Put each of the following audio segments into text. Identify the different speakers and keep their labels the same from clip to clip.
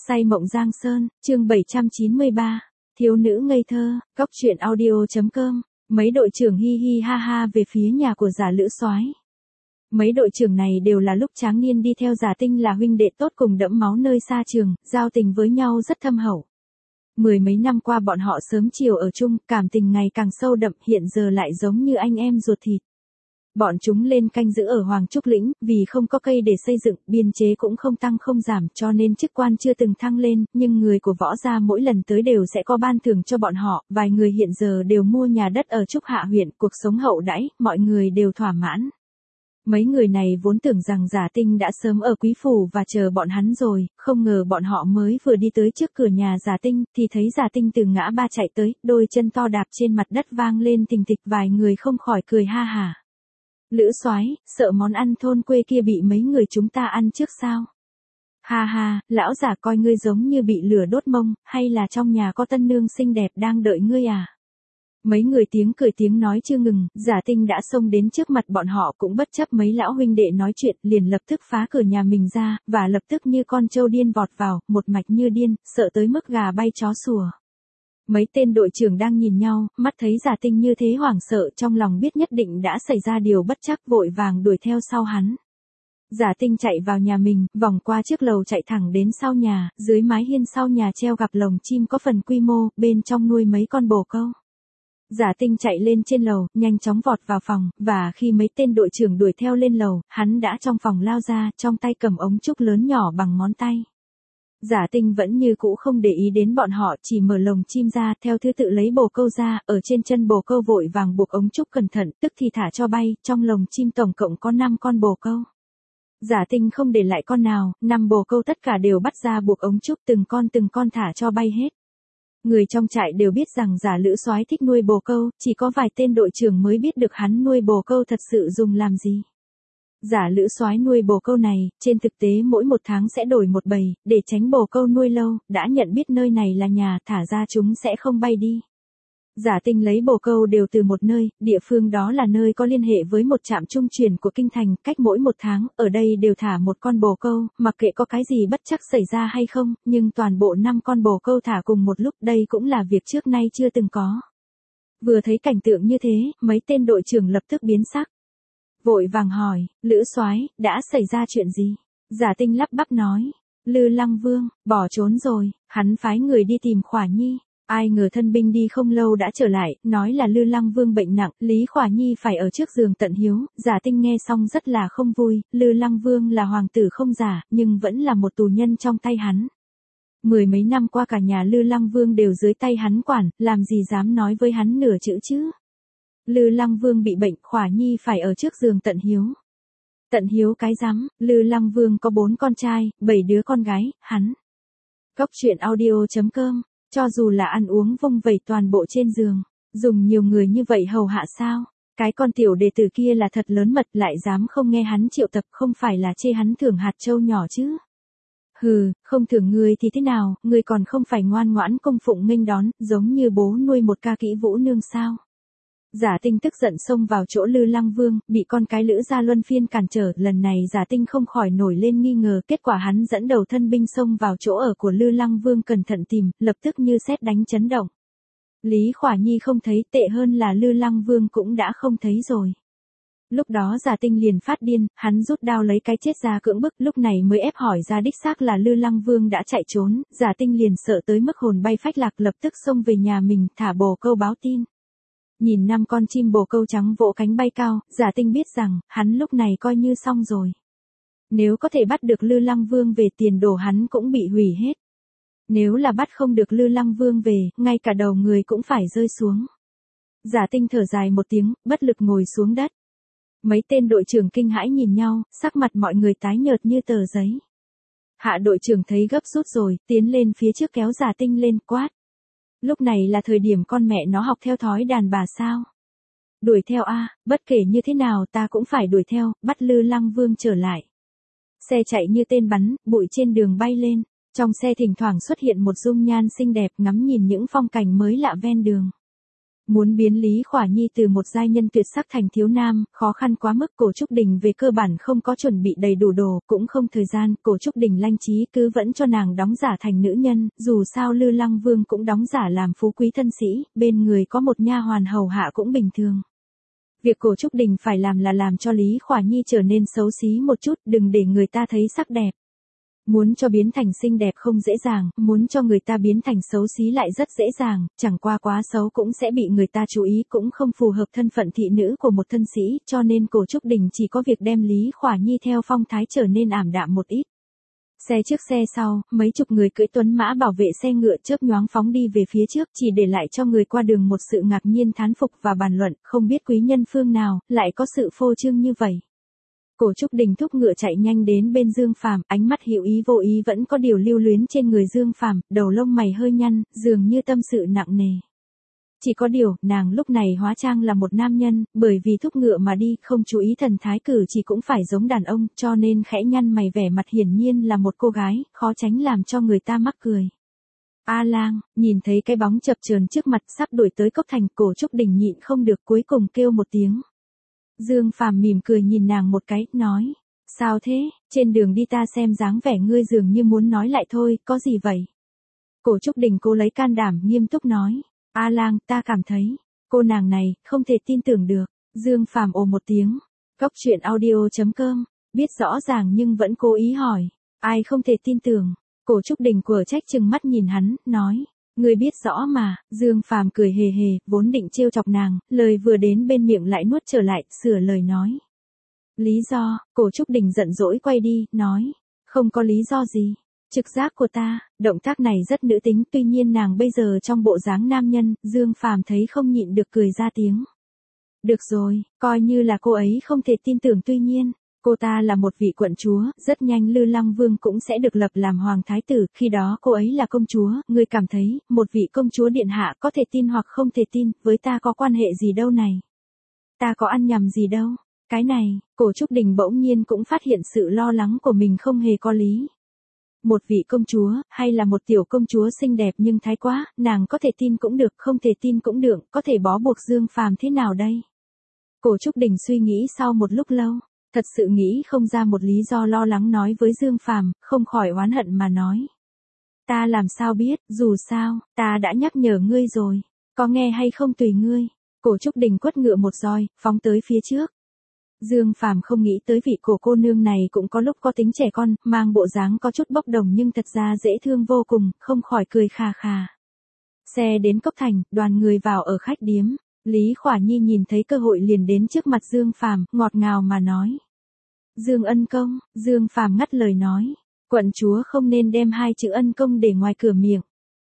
Speaker 1: Say mộng Giang Sơn, chương 793. Thiếu nữ ngây thơ, Cóc truyện audio.com. Mấy đội trưởng hi hi ha ha về phía nhà của Giả Lữ Soái. Mấy đội trưởng này đều là lúc Tráng Niên đi theo Giả Tinh là huynh đệ tốt cùng đẫm máu nơi xa trường, giao tình với nhau rất thâm hậu. Mười mấy năm qua bọn họ sớm chiều ở chung, cảm tình ngày càng sâu đậm, hiện giờ lại giống như anh em ruột thịt. Bọn chúng lên canh giữ ở Hoàng Trúc Lĩnh, vì không có cây để xây dựng, biên chế cũng không tăng không giảm, cho nên chức quan chưa từng thăng lên, nhưng người của Võ gia mỗi lần tới đều sẽ có ban thưởng cho bọn họ, vài người hiện giờ đều mua nhà đất ở Trúc Hạ huyện, cuộc sống hậu đãi, mọi người đều thỏa mãn. Mấy người này vốn tưởng rằng Giả Tinh đã sớm ở Quý Phủ và chờ bọn hắn rồi, không ngờ bọn họ mới vừa đi tới trước cửa nhà Giả Tinh, thì thấy Giả Tinh từ ngã ba chạy tới, đôi chân to đạp trên mặt đất vang lên thình thịch, vài người không khỏi cười ha hả. Lữ Soái, sợ món ăn thôn quê kia bị mấy người chúng ta ăn trước sao? Ha ha, lão giả coi ngươi giống như bị lửa đốt mông, hay là trong nhà có tân nương xinh đẹp đang đợi ngươi à? Mấy người tiếng cười tiếng nói chưa ngừng, Giả Tinh đã xông đến trước mặt bọn họ cũng bất chấp mấy lão huynh đệ nói chuyện, liền lập tức phá cửa nhà mình ra, và lập tức như con trâu điên vọt vào, một mạch như điên, sợ tới mức gà bay chó sủa. Mấy tên đội trưởng đang nhìn nhau, mắt thấy Giả Tinh như thế hoảng sợ, trong lòng biết nhất định đã xảy ra điều bất trắc, vội vàng đuổi theo sau hắn. Giả Tinh chạy vào nhà mình, vòng qua trước lầu chạy thẳng đến sau nhà, dưới mái hiên sau nhà treo gặp lồng chim có phần quy mô, bên trong nuôi mấy con bồ câu. Giả Tinh chạy lên trên lầu, nhanh chóng vọt vào phòng, và khi mấy tên đội trưởng đuổi theo lên lầu, hắn đã trong phòng lao ra, trong tay cầm ống trúc lớn nhỏ bằng ngón tay. Giả Tinh vẫn như cũ không để ý đến bọn họ, chỉ mở lồng chim ra, theo thứ tự lấy bồ câu ra, ở trên chân bồ câu vội vàng buộc ống trúc cẩn thận, tức thì thả cho bay, trong lồng chim tổng cộng có 5 con bồ câu. Giả Tinh không để lại con nào, 5 bồ câu tất cả đều bắt ra buộc ống trúc, từng con thả cho bay hết. Người trong trại đều biết rằng Giả Lữ Soái thích nuôi bồ câu, chỉ có vài tên đội trưởng mới biết được hắn nuôi bồ câu thật sự dùng làm gì. Giả Lữ Soái nuôi bồ câu này, trên thực tế mỗi một tháng sẽ đổi một bầy, để tránh bồ câu nuôi lâu, đã nhận biết nơi này là nhà, thả ra chúng sẽ không bay đi. Giả Tinh lấy bồ câu đều từ một nơi, địa phương đó là nơi có liên hệ với một trạm trung chuyển của kinh thành, cách mỗi một tháng, ở đây đều thả một con bồ câu, mặc kệ có cái gì bất trắc xảy ra hay không, nhưng toàn bộ 5 con bồ câu thả cùng một lúc, đây cũng là việc trước nay chưa từng có. Vừa thấy cảnh tượng như thế, mấy tên đội trưởng lập tức biến sắc. Vội vàng hỏi, Lữ Soái, đã xảy ra chuyện gì? Giả Tinh lắp bắp nói, Lư Lăng Vương, bỏ trốn rồi, hắn phái người đi tìm Khỏa Nhi. Ai ngờ thân binh đi không lâu đã trở lại, nói là Lư Lăng Vương bệnh nặng, Lý Khỏa Nhi phải ở trước giường tận hiếu. Giả Tinh nghe xong rất là không vui, Lư Lăng Vương là hoàng tử không giả, nhưng vẫn là một tù nhân trong tay hắn. Mười mấy năm qua cả nhà Lư Lăng Vương đều dưới tay hắn quản, làm gì dám nói với hắn nửa chữ chứ. Lư Lăng Vương bị bệnh, Khỏa Nhi phải ở trước giường tận hiếu. Tận hiếu cái rắm, Lư Lăng Vương có 4 con trai, 7 đứa con gái, hắn. Cóc truyện audio.com. Cho dù là ăn uống vung vẩy toàn bộ trên giường, dùng nhiều người như vậy hầu hạ sao? Cái con tiểu đệ tử kia là thật lớn mật, lại dám không nghe hắn triệu tập, không phải là chê hắn thưởng hạt châu nhỏ chứ? Hừ, không thưởng ngươi thì thế nào, ngươi còn không phải ngoan ngoãn cung phụng nghênh đón, giống như bố nuôi một ca kỹ vũ nương sao? Giả Tinh tức giận xông vào chỗ Lư Lăng Vương, bị con cái Lữ gia luân phiên cản trở, lần này Giả Tinh không khỏi nổi lên nghi ngờ, kết quả hắn dẫn đầu thân binh xông vào chỗ ở của Lư Lăng Vương cẩn thận tìm, lập tức như sét đánh chấn động. Lý Khỏa Nhi không thấy, tệ hơn là Lư Lăng Vương cũng đã không thấy rồi. Lúc đó Giả Tinh liền phát điên, hắn rút đao lấy cái chết ra cưỡng bức, lúc này mới ép hỏi ra đích xác là Lư Lăng Vương đã chạy trốn, Giả Tinh liền sợ tới mức hồn bay phách lạc, lập tức xông về nhà mình, thả bồ câu báo tin. Nhìn 5 con chim bồ câu trắng vỗ cánh bay cao, Giả Tinh biết rằng, hắn lúc này coi như xong rồi. Nếu có thể bắt được Lư Lăng Vương về, tiền đồ hắn cũng bị hủy hết. Nếu là bắt không được Lư Lăng Vương về, ngay cả đầu người cũng phải rơi xuống. Giả Tinh thở dài một tiếng, bất lực ngồi xuống đất. Mấy tên đội trưởng kinh hãi nhìn nhau, sắc mặt mọi người tái nhợt như tờ giấy. Hạ đội trưởng thấy gấp rút rồi, tiến lên phía trước kéo Giả Tinh lên, quát. Lúc này là thời điểm con mẹ nó học theo thói đàn bà sao? Đuổi theo a, bất kể như thế nào ta cũng phải đuổi theo, bắt Lư Lăng Vương trở lại. Xe chạy như tên bắn, bụi trên đường bay lên, trong xe thỉnh thoảng xuất hiện một dung nhan xinh đẹp ngắm nhìn những phong cảnh mới lạ ven đường. Muốn biến Lý Khỏa Nhi từ một giai nhân tuyệt sắc thành thiếu nam, khó khăn quá mức. Cổ Trúc Đình về cơ bản không có chuẩn bị đầy đủ đồ, cũng không thời gian. Cổ Trúc Đình lanh trí cứ vẫn cho nàng đóng giả thành nữ nhân, dù sao Lư Lăng Vương cũng đóng giả làm phú quý thân sĩ, bên người có một nha hoàn hầu hạ cũng bình thường. Việc Cổ Trúc Đình phải làm là làm cho Lý Khỏa Nhi trở nên xấu xí một chút, đừng để người ta thấy sắc đẹp. Muốn cho biến thành xinh đẹp không dễ dàng, muốn cho người ta biến thành xấu xí lại rất dễ dàng, chẳng qua quá xấu cũng sẽ bị người ta chú ý, cũng không phù hợp thân phận thị nữ của một thân sĩ, cho nên Cổ Trúc Đình chỉ có việc đem Lý Khỏa Nhi theo phong thái trở nên ảm đạm một ít. Xe trước xe sau, mấy chục người cưỡi tuấn mã bảo vệ xe ngựa chớp nhoáng phóng đi về phía trước, chỉ để lại cho người qua đường một sự ngạc nhiên thán phục và bàn luận, không biết quý nhân phương nào, lại có sự phô trương như vậy. Cổ Trúc Đình thúc ngựa chạy nhanh đến bên Dương Phàm, ánh mắt hữu ý vô ý vẫn có điều lưu luyến trên người Dương Phàm, đầu lông mày hơi nhăn, dường như tâm sự nặng nề. Chỉ có điều, nàng lúc này hóa trang là một nam nhân, bởi vì thúc ngựa mà đi, không chú ý thần thái cử chỉ cũng phải giống đàn ông, cho nên khẽ nhăn mày vẻ mặt hiển nhiên là một cô gái, khó tránh làm cho người ta mắc cười. A Lang, nhìn thấy cái bóng chập chờn trước mặt sắp đuổi tới Cốc Thành, Cổ Trúc Đình nhịn không được cuối cùng kêu một tiếng. Dương Phàm mỉm cười nhìn nàng một cái, nói, sao thế, trên đường đi ta xem dáng vẻ ngươi dường như muốn nói lại thôi, có gì vậy? Cổ Trúc Đình cố lấy can đảm nghiêm túc nói, A Lang, ta cảm thấy, cô nàng này, không thể tin tưởng được. Dương Phàm ồ một tiếng, Cốc truyện audio.com, biết rõ ràng nhưng vẫn cố ý hỏi, ai không thể tin tưởng? Cổ Trúc Đình quở trách trừng mắt nhìn hắn, nói, ngươi biết rõ mà. Dương Phàm cười hề hề, vốn định trêu chọc nàng, lời vừa đến bên miệng lại nuốt trở lại, sửa lời nói. Lý do? Cổ Trúc Đình giận dỗi quay đi, nói, không có lý do gì. Trực giác của ta, động tác này rất nữ tính, tuy nhiên nàng bây giờ trong bộ dáng nam nhân, Dương Phàm thấy không nhịn được cười ra tiếng. Được rồi, coi như là cô ấy không thể tin tưởng, tuy nhiên, cô ta là một vị quận chúa, rất nhanh Lư Lăng Vương cũng sẽ được lập làm hoàng thái tử, khi đó cô ấy là công chúa, ngươi cảm thấy, một vị công chúa điện hạ có thể tin hoặc không thể tin, với ta có quan hệ gì đâu này. Ta có ăn nhầm gì đâu. Cái này, Cổ Trúc Đình bỗng nhiên cũng phát hiện sự lo lắng của mình không hề có lý. Một vị công chúa, hay là một tiểu công chúa xinh đẹp nhưng thái quá, nàng có thể tin cũng được, không thể tin cũng được, có thể bó buộc Dương Phàm thế nào đây? Cổ Trúc Đình suy nghĩ sau một lúc lâu, thật sự nghĩ không ra một lý do, lo lắng nói với Dương Phàm, không khỏi oán hận mà nói. Ta làm sao biết, dù sao, ta đã nhắc nhở ngươi rồi, có nghe hay không tùy ngươi. Cổ Trúc Đình quất ngựa một roi, phóng tới phía trước. Dương Phàm không nghĩ tới vị cổ cô nương này cũng có lúc có tính trẻ con, mang bộ dáng có chút bốc đồng nhưng thật ra dễ thương vô cùng, không khỏi cười khà khà. Xe đến Cốc Thành, đoàn người vào ở khách điếm. Lý Khỏa Nhi nhìn thấy cơ hội liền đến trước mặt Dương Phàm, ngọt ngào mà nói. Dương ân công. Dương Phàm ngắt lời nói, quận chúa không nên đem hai chữ ân công để ngoài cửa miệng.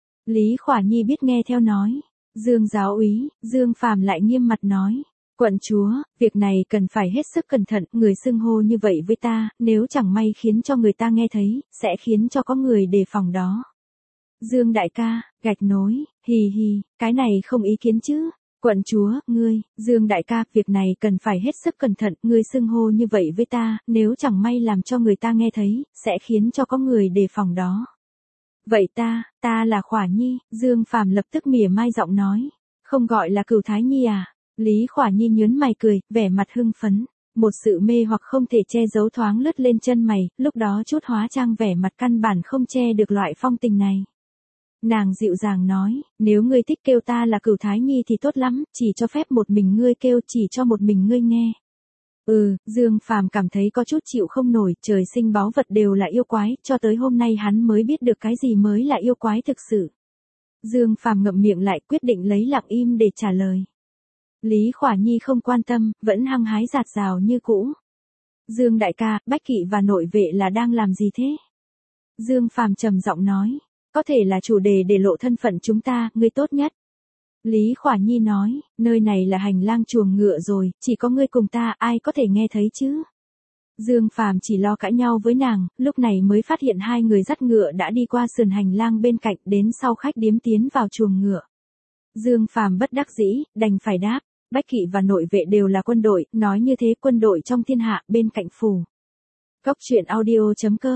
Speaker 1: Lý Khỏa Nhi biết nghe theo nói. Dương giáo úy. Dương Phàm lại nghiêm mặt nói. Quận chúa, việc này cần phải hết sức cẩn thận, người xưng hô như vậy với ta, nếu chẳng may khiến cho người ta nghe thấy, sẽ khiến cho có người đề phòng đó. Dương đại ca, gạch nối, hì hì, cái này không ý kiến chứ. Quận chúa, ngươi, Dương đại ca, việc này cần phải hết sức cẩn thận, người xưng hô như vậy với ta, nếu chẳng may làm cho người ta nghe thấy, sẽ khiến cho có người đề phòng đó. Vậy ta là Khỏa Nhi. Dương Phàm lập tức mỉa mai giọng nói. Không gọi là Cửu Thái Nhi à? Lý Khỏa Nhi nhớn mày cười, vẻ mặt hưng phấn. Một sự mê hoặc không thể che giấu thoáng lướt lên chân mày, lúc đó chút hóa trang vẻ mặt căn bản không che được loại phong tình này. Nàng dịu dàng nói, nếu ngươi thích kêu ta là Cửu Thái Nhi thì tốt lắm, chỉ cho phép một mình ngươi kêu, chỉ cho một mình ngươi nghe. Dương Phàm cảm thấy có chút chịu không nổi, trời sinh báu vật đều là yêu quái, cho tới hôm nay hắn mới biết được cái gì mới là yêu quái thực sự. Dương Phàm ngậm miệng lại, quyết định lấy lặng im để trả lời. Lý Khỏa Nhi không quan tâm, vẫn hăng hái rạt rào như cũ. Dương đại ca, Bách Kỵ và nội vệ là đang làm gì thế? Dương Phàm trầm giọng nói, có thể là chủ đề để lộ thân phận chúng ta, ngươi tốt nhất. Lý Khỏa Nhi nói, nơi này là hành lang chuồng ngựa rồi, chỉ có ngươi cùng ta, ai có thể nghe thấy chứ? Dương Phàm chỉ lo cãi nhau với nàng, lúc này mới phát hiện hai người dắt ngựa đã đi qua sườn hành lang bên cạnh, đến sau khách điếm tiến vào chuồng ngựa. Dương Phàm bất đắc dĩ, đành phải đáp, Bách Kỵ và nội vệ đều là quân đội, nói như thế quân đội trong thiên hạ, bên cạnh phủ. Cốc truyện audio.com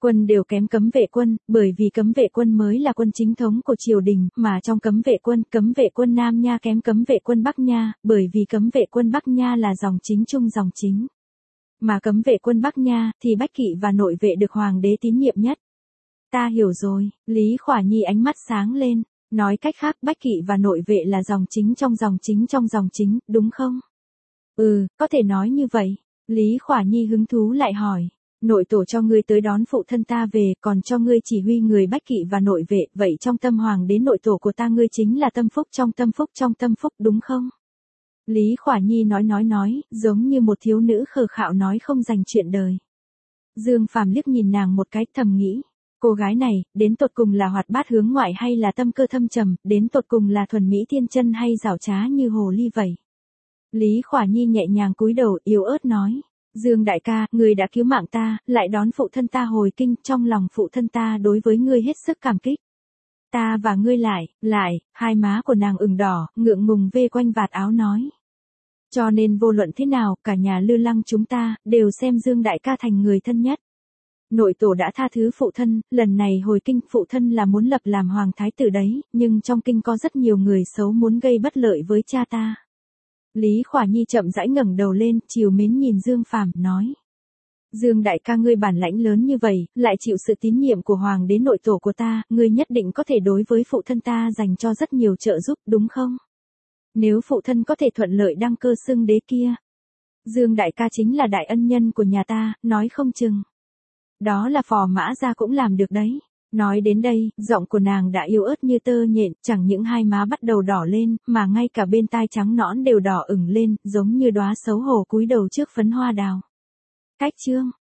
Speaker 1: Quân đều kém cấm vệ quân, bởi vì cấm vệ quân mới là quân chính thống của triều đình, mà trong cấm vệ quân Nam Nha kém cấm vệ quân Bắc Nha, bởi vì cấm vệ quân Bắc Nha là dòng chính trung dòng chính. Mà cấm vệ quân Bắc Nha, thì Bách Kỵ và nội vệ được hoàng đế tín nhiệm nhất. Ta hiểu rồi, Lý Khỏa Nhi ánh mắt sáng lên, nói cách khác Bách Kỵ và nội vệ là dòng chính trong dòng chính trong dòng chính, đúng không? Ừ, có thể nói như vậy. Lý Khỏa Nhi hứng thú lại hỏi. Nội tổ cho ngươi tới đón phụ thân ta về, còn cho ngươi chỉ huy người Bách Kỵ và nội vệ, vậy trong tâm hoàng đến nội tổ của ta ngươi chính là tâm phúc trong tâm phúc trong tâm phúc đúng không? Lý Khỏa Nhi nói, giống như một thiếu nữ khờ khạo nói không dành chuyện đời. Dương Phàm liếc nhìn nàng một cái thầm nghĩ. Cô gái này, đến tột cùng là hoạt bát hướng ngoại hay là tâm cơ thâm trầm, đến tột cùng là thuần mỹ thiên chân hay giảo trá như hồ ly vậy. Lý Khỏa Nhi nhẹ nhàng cúi đầu yếu ớt nói. Dương đại ca, ngươi đã cứu mạng ta, lại đón phụ thân ta hồi kinh, trong lòng phụ thân ta đối với ngươi hết sức cảm kích. Ta và ngươi lại, hai má của nàng ửng đỏ, ngượng ngùng vê quanh vạt áo nói. Cho nên vô luận thế nào, cả nhà Lư Lăng chúng ta, đều xem Dương đại ca thành người thân nhất. Nội tổ đã tha thứ phụ thân, lần này hồi kinh phụ thân là muốn lập làm hoàng thái tử đấy, nhưng trong kinh có rất nhiều người xấu muốn gây bất lợi với cha ta. Lý Khỏa Nhi chậm rãi ngẩng đầu lên, trìu mến nhìn Dương Phàm, nói. Dương đại ca ngươi bản lãnh lớn như vậy, lại chịu sự tín nhiệm của hoàng đế nội tổ của ta, ngươi nhất định có thể đối với phụ thân ta dành cho rất nhiều trợ giúp, đúng không? Nếu phụ thân có thể thuận lợi đăng cơ xưng đế kia. Dương đại ca chính là đại ân nhân của nhà ta, nói không chừng. Đó là Phò Mã Gia cũng làm được đấy. Nói đến đây, giọng của nàng đã yếu ớt như tơ nhện, chẳng những hai má bắt đầu đỏ lên, mà ngay cả bên tai trắng nõn đều đỏ ửng lên, giống như đóa xấu hổ cúi đầu trước phấn hoa đào. Cách chương